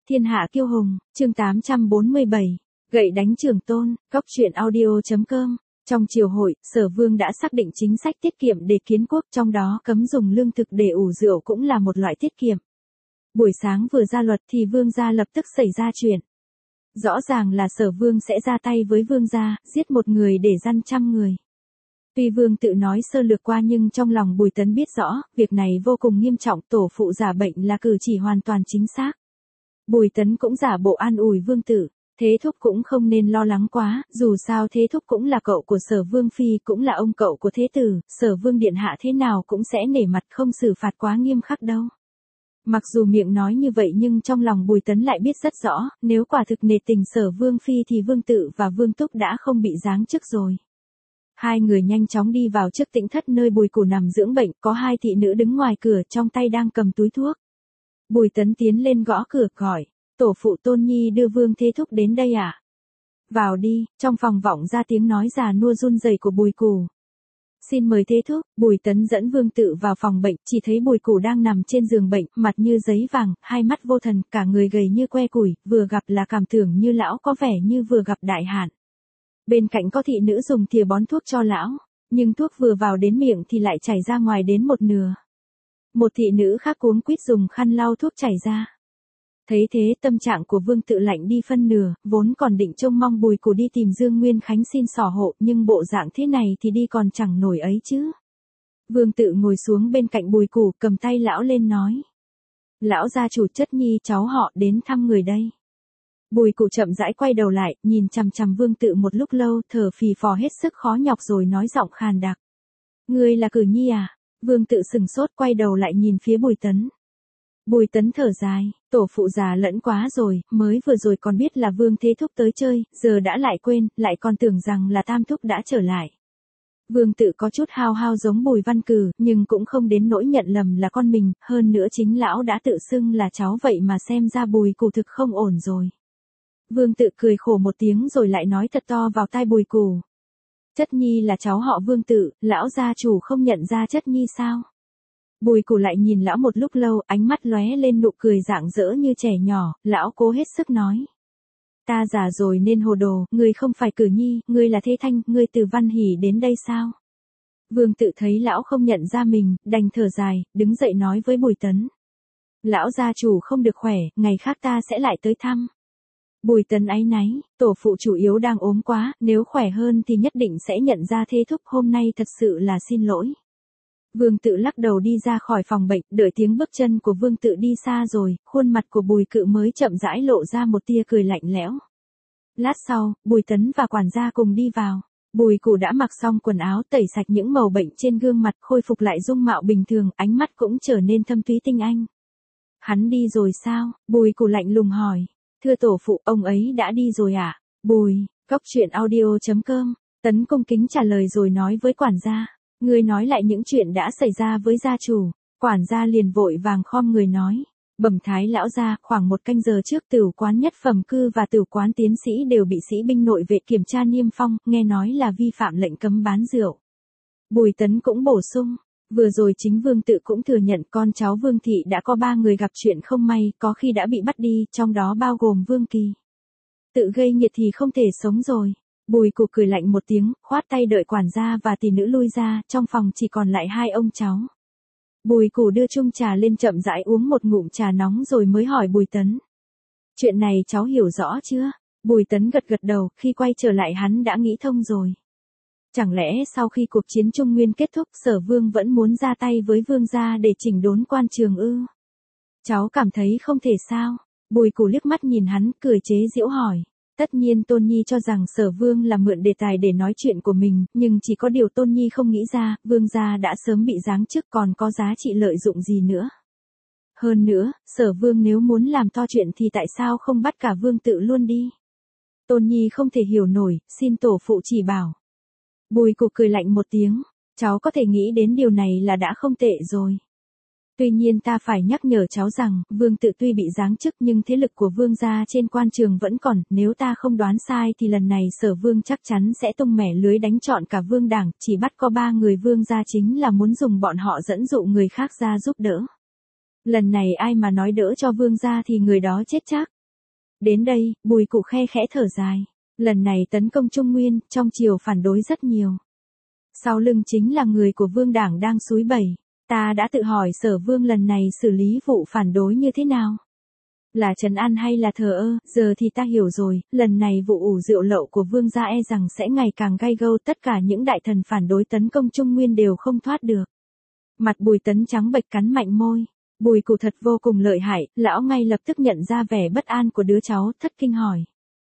Thiên hạ kiêu hùng, chương 847, gậy đánh Trường Tôn, góc truyện audio.com. Trong triều hội, Sở Vương đã xác định chính sách tiết kiệm để kiến quốc, trong đó cấm dùng lương thực để ủ rượu cũng là một loại tiết kiệm. Buổi sáng vừa ra luật thì Vương gia lập tức xảy ra chuyện. Rõ ràng là Sở Vương sẽ ra tay với Vương gia, giết một người để răn trăm người. Tuy Vương tự nói sơ lược qua nhưng trong lòng Bùi Tấn biết rõ, việc này vô cùng nghiêm trọng, tổ phụ giả bệnh là cử chỉ hoàn toàn chính xác. Bùi Tấn cũng giả bộ an ủi Vương tự, Thế Thúc cũng không nên lo lắng quá, dù sao Thế Thúc cũng là cậu của Sở Vương Phi, cũng là ông cậu của Thế Tử, Sở Vương Điện Hạ thế nào cũng sẽ nể mặt không xử phạt quá nghiêm khắc đâu. Mặc dù miệng nói như vậy nhưng trong lòng Bùi Tấn lại biết rất rõ, nếu quả thực nể tình Sở Vương Phi thì Vương Tự và Vương Túc đã không bị giáng chức rồi. Hai người nhanh chóng đi vào trước tĩnh thất nơi Bùi Củ nằm dưỡng bệnh, có hai thị nữ đứng ngoài cửa trong tay đang cầm túi thuốc. Bùi Tấn tiến lên gõ cửa gọi, tổ phụ Tôn Nhi đưa Vương Thế Thúc đến đây à? Vào đi, trong phòng vọng ra tiếng nói già nua run rẩy của Bùi Củ. Xin mời Thế Thúc. Bùi Tấn dẫn Vương Tự vào phòng bệnh, chỉ thấy Bùi Củ đang nằm trên giường bệnh, mặt như giấy vàng, hai mắt vô thần, cả người gầy như que củi, vừa gặp là cảm tưởng như lão có vẻ như vừa gặp đại hạn. Bên cạnh có thị nữ dùng thìa bón thuốc cho lão, nhưng thuốc vừa vào đến miệng thì lại chảy ra ngoài đến một nửa. Một thị nữ khác cuống quýt dùng khăn lau thuốc chảy ra. Thấy thế tâm trạng của Vương Tự lạnh đi phân nửa, vốn còn định trông mong Bùi Củ đi tìm Dương Nguyên Khánh xin xỏ hộ, nhưng bộ dạng thế này thì đi còn chẳng nổi ấy chứ. Vương Tự ngồi xuống bên cạnh Bùi Củ, cầm tay lão lên nói. Lão gia chủ Chất Nhi cháu họ đến thăm người đây. Bùi Củ chậm rãi quay đầu lại, nhìn chằm chằm Vương Tự một lúc lâu, thở phì phò hết sức khó nhọc rồi nói giọng khàn đặc. Ngươi là Cử Nhi à? Vương Tự sừng sốt quay đầu lại nhìn phía Bùi Tấn. Bùi Tấn thở dài, tổ phụ già lẫn quá rồi, mới vừa rồi còn biết là Vương Thế Thúc tới chơi, giờ đã lại quên, lại còn tưởng rằng là Tam Thúc đã trở lại. Vương Tự có chút hao hao giống Bùi Văn Cử, nhưng cũng không đến nỗi nhận lầm là con mình, hơn nữa chính lão đã tự xưng là cháu vậy mà xem ra Bùi Củ thực không ổn rồi. Vương Tự cười khổ một tiếng rồi lại nói thật to vào tai Bùi Củ. Chất Nhi là cháu họ Vương Tự, lão gia chủ không nhận ra Chất Nhi sao? Bùi Củ lại nhìn lão một lúc lâu, ánh mắt lóe lên nụ cười rạng rỡ như trẻ nhỏ, lão cố hết sức nói. Ta già rồi nên hồ đồ, ngươi không phải Cử Nhi, ngươi là Thế Thanh, ngươi từ Văn Hỷ đến đây sao? Vương Tự thấy lão không nhận ra mình, đành thở dài, đứng dậy nói với Bùi Tấn. Lão gia chủ không được khỏe, ngày khác ta sẽ lại tới thăm. Bùi Tấn áy náy, tổ phụ chủ yếu đang ốm quá, nếu khỏe hơn thì nhất định sẽ nhận ra Thế Thúc, hôm nay thật sự là xin lỗi. Vương Tự lắc đầu đi ra khỏi phòng bệnh, đợi tiếng bước chân của Vương Tự đi xa rồi, khuôn mặt của Bùi Cự mới chậm rãi lộ ra một tia cười lạnh lẽo. Lát sau, Bùi Tấn và quản gia cùng đi vào. Bùi Củ đã mặc xong quần áo, tẩy sạch những màu bệnh trên gương mặt, khôi phục lại dung mạo bình thường, ánh mắt cũng trở nên thâm thúy tinh anh. Hắn đi rồi sao? Bùi Củ lạnh lùng hỏi. Thưa tổ phụ, ông ấy đã đi rồi à? Bùi, góc truyện audio.com. Tấn cung kính trả lời rồi nói với quản gia. Người nói lại những chuyện đã xảy ra với gia chủ. Quản gia liền vội vàng khom người nói. Bẩm Thái lão gia, khoảng 1 canh giờ trước Tửu quán Nhất Phẩm Cư và Tửu quán Tiến Sĩ đều bị sĩ binh nội vệ kiểm tra niêm phong, nghe nói là vi phạm lệnh cấm bán rượu. Bùi Tấn cũng bổ sung. Vừa rồi chính Vương Tự cũng thừa nhận con cháu Vương Thị đã có 3 người gặp chuyện không may, có khi đã bị bắt đi, trong đó bao gồm Vương Kỳ. Tự gây nghiệt thì không thể sống rồi. Bùi Củ cười lạnh một tiếng, khoát tay đợi quản gia và tỷ nữ lui ra, trong phòng chỉ còn lại hai ông cháu. Bùi Củ đưa chung trà lên chậm rãi uống một ngụm trà nóng rồi mới hỏi Bùi Tấn. Chuyện này cháu hiểu rõ chưa? Bùi Tấn gật gật đầu, khi quay trở lại hắn đã nghĩ thông rồi. Chẳng lẽ sau khi cuộc chiến Trung Nguyên kết thúc Sở Vương vẫn muốn ra tay với Vương gia để chỉnh đốn quan trường ư? Cháu cảm thấy không thể sao? Bùi Củ liếc mắt nhìn hắn, cười chế giễu hỏi. Tất nhiên Tôn Nhi cho rằng Sở Vương là mượn đề tài để nói chuyện của mình, nhưng chỉ có điều Tôn Nhi không nghĩ ra, Vương gia đã sớm bị giáng chức còn có giá trị lợi dụng gì nữa. Hơn nữa, Sở Vương nếu muốn làm to chuyện thì tại sao không bắt cả Vương Tự luôn đi? Tôn Nhi không thể hiểu nổi, xin tổ phụ chỉ bảo. Bùi Củ cười lạnh một tiếng, cháu có thể nghĩ đến điều này là đã không tệ rồi. Tuy nhiên ta phải nhắc nhở cháu rằng, Vương Tự tuy bị giáng chức nhưng thế lực của Vương gia trên quan trường vẫn còn, nếu ta không đoán sai thì lần này Sở Vương chắc chắn sẽ tung mẻ lưới đánh trọn cả Vương đảng, chỉ bắt có 3 người Vương gia chính là muốn dùng bọn họ dẫn dụ người khác ra giúp đỡ. Lần này ai mà nói đỡ cho Vương gia thì người đó chết chắc. Đến đây, Bùi Cụ khe khẽ thở dài. Lần này tấn công Trung Nguyên, trong triều phản đối rất nhiều. Sau lưng chính là người của Vương đảng đang xúi bẩy. Ta đã tự hỏi Sở Vương lần này xử lý vụ phản đối như thế nào? Là trấn an hay là thờ ơ? Giờ thì ta hiểu rồi, lần này vụ ủ rượu lậu của Vương gia e rằng sẽ ngày càng gay gâu, tất cả những đại thần phản đối tấn công Trung Nguyên đều không thoát được. Mặt Bùi Tấn trắng bệch cắn mạnh môi. Bùi Cụ thật vô cùng lợi hại, lão ngay lập tức nhận ra vẻ bất an của đứa cháu, thất kinh hỏi.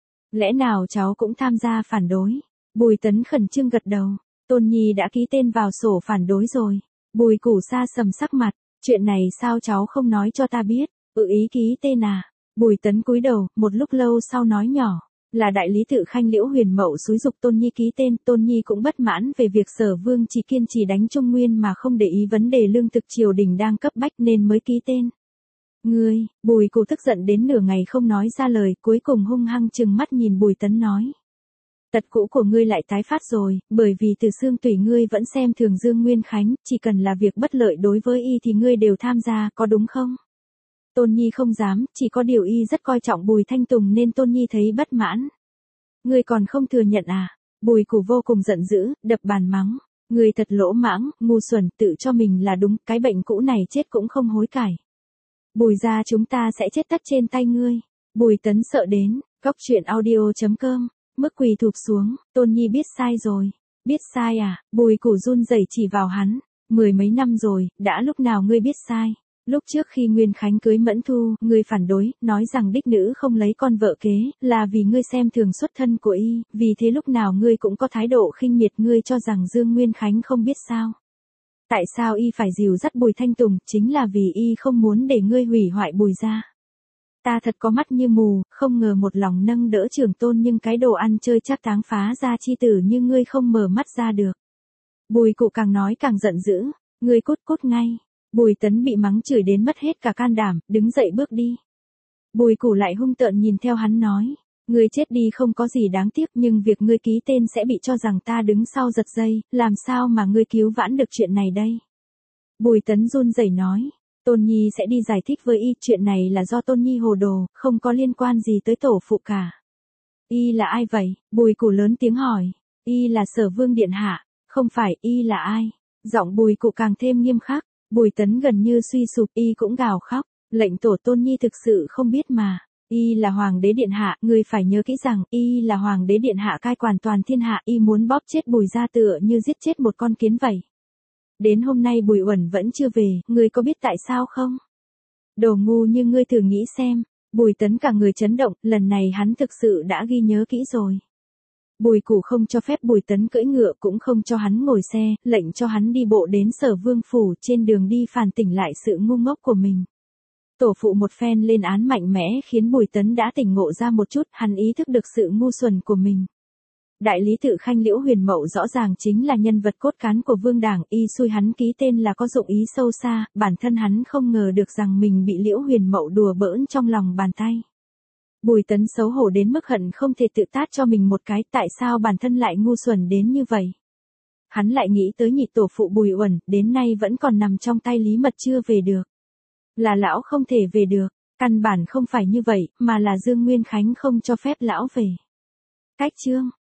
Lẽ nào cháu cũng tham gia phản đối? Bùi Tấn khẩn trương gật đầu. Tôn Nhi đã ký tên vào sổ phản đối rồi. Bùi Cụ xa sầm sắc mặt. Chuyện này sao cháu không nói cho ta biết? Ý ký tên à? Bùi Tấn cúi đầu, một lúc lâu sau nói nhỏ. Là đại lý tự Khanh Liễu Huyền Mậu xúi giục Tôn Nhi ký tên. Tôn Nhi cũng bất mãn về việc Sở Vương chỉ kiên trì đánh Trung Nguyên mà không để ý vấn đề lương thực triều đình đang cấp bách nên mới ký tên. Ngươi, Bùi Cụ tức giận đến nửa ngày không nói ra lời, cuối cùng hung hăng trừng mắt nhìn Bùi Tấn nói. Tật cũ của ngươi lại tái phát rồi, bởi vì từ xương tủy ngươi vẫn xem thường Dương Nguyên Khánh, chỉ cần là việc bất lợi đối với y thì ngươi đều tham gia, có đúng không? Tôn Nhi không dám, chỉ có điều y rất coi trọng Bùi Thanh Tùng nên Tôn Nhi thấy bất mãn. Ngươi còn không thừa nhận à? Bùi Cụ vô cùng giận dữ, đập bàn mắng. Ngươi thật lỗ mãng, ngu xuẩn, tự cho mình là đúng, cái bệnh cũ này chết cũng không hối cải. Bùi gia chúng ta sẽ chết tất trên tay ngươi. Bùi Tấn sợ đến, Cóc audio.com, mức quỳ thụp xuống, Tôn Nhi biết sai rồi. Biết sai à? Bùi Cụ run rẩy chỉ vào hắn. 10 mấy năm rồi, đã lúc nào ngươi biết sai? Lúc trước khi Nguyên Khánh cưới Mẫn Thu, ngươi phản đối, nói rằng đích nữ không lấy con vợ kế, là vì ngươi xem thường xuất thân của y, vì thế lúc nào ngươi cũng có thái độ khinh miệt, ngươi cho rằng Dương Nguyên Khánh không biết sao. Tại sao y phải dìu dắt Bùi Thanh Tùng, chính là vì y không muốn để ngươi hủy hoại Bùi gia. Ta thật có mắt như mù, không ngờ một lòng nâng đỡ trưởng tôn nhưng cái đồ ăn chơi chắc táng phá gia chi tử như ngươi không mở mắt ra được. Bùi Cụ càng nói càng giận dữ, ngươi cút cút ngay. Bùi Tấn bị mắng chửi đến mất hết cả can đảm, đứng dậy bước đi. Bùi Cụ lại hung tợn nhìn theo hắn nói, ngươi chết đi không có gì đáng tiếc nhưng việc ngươi ký tên sẽ bị cho rằng ta đứng sau giật dây, làm sao mà ngươi cứu vãn được chuyện này đây? Bùi Tấn run rẩy nói, Tôn Nhi sẽ đi giải thích với y, chuyện này là do Tôn Nhi hồ đồ, không có liên quan gì tới tổ phụ cả. Y là ai vậy? Bùi Cụ lớn tiếng hỏi, y là Sở Vương điện hạ, không phải, y là ai? Giọng Bùi Cụ càng thêm nghiêm khắc. Bùi Tấn gần như suy sụp, y cũng gào khóc, lệnh tổ Tôn Nhi thực sự không biết mà, y là Hoàng đế điện hạ, ngươi phải nhớ kỹ rằng, y là Hoàng đế điện hạ cai quản toàn thiên hạ, y muốn bóp chết Bùi gia tựa như giết chết một con kiến vậy. Đến hôm nay Bùi Uẩn vẫn chưa về, ngươi có biết tại sao không? Đồ ngu như ngươi thử nghĩ xem. Bùi Tấn cả người chấn động, lần này hắn thực sự đã ghi nhớ kỹ rồi. Bùi Cụ không cho phép Bùi Tấn cưỡi ngựa, cũng không cho hắn ngồi xe, lệnh cho hắn đi bộ đến Sở Vương phủ, trên đường đi phàn tỉnh lại sự ngu ngốc của mình. Tổ phụ một phen lên án mạnh mẽ khiến Bùi Tấn đã tỉnh ngộ ra một chút, hắn ý thức được sự ngu xuẩn của mình. Đại lý tự Khanh Liễu Huyền Mậu rõ ràng chính là nhân vật cốt cán của Vương đảng, y xui hắn ký tên là có dụng ý sâu xa, bản thân hắn không ngờ được rằng mình bị Liễu Huyền Mậu đùa bỡn trong lòng bàn tay. Bùi Tấn xấu hổ đến mức hận không thể tự tát cho mình một cái, tại sao bản thân lại ngu xuẩn đến như vậy. Hắn lại nghĩ tới nhị tổ phụ Bùi Uẩn, đến nay vẫn còn nằm trong tay Lý Mật chưa về được. Là lão không thể về được, căn bản không phải như vậy, mà là Dương Nguyên Khánh không cho phép lão về. Cách chương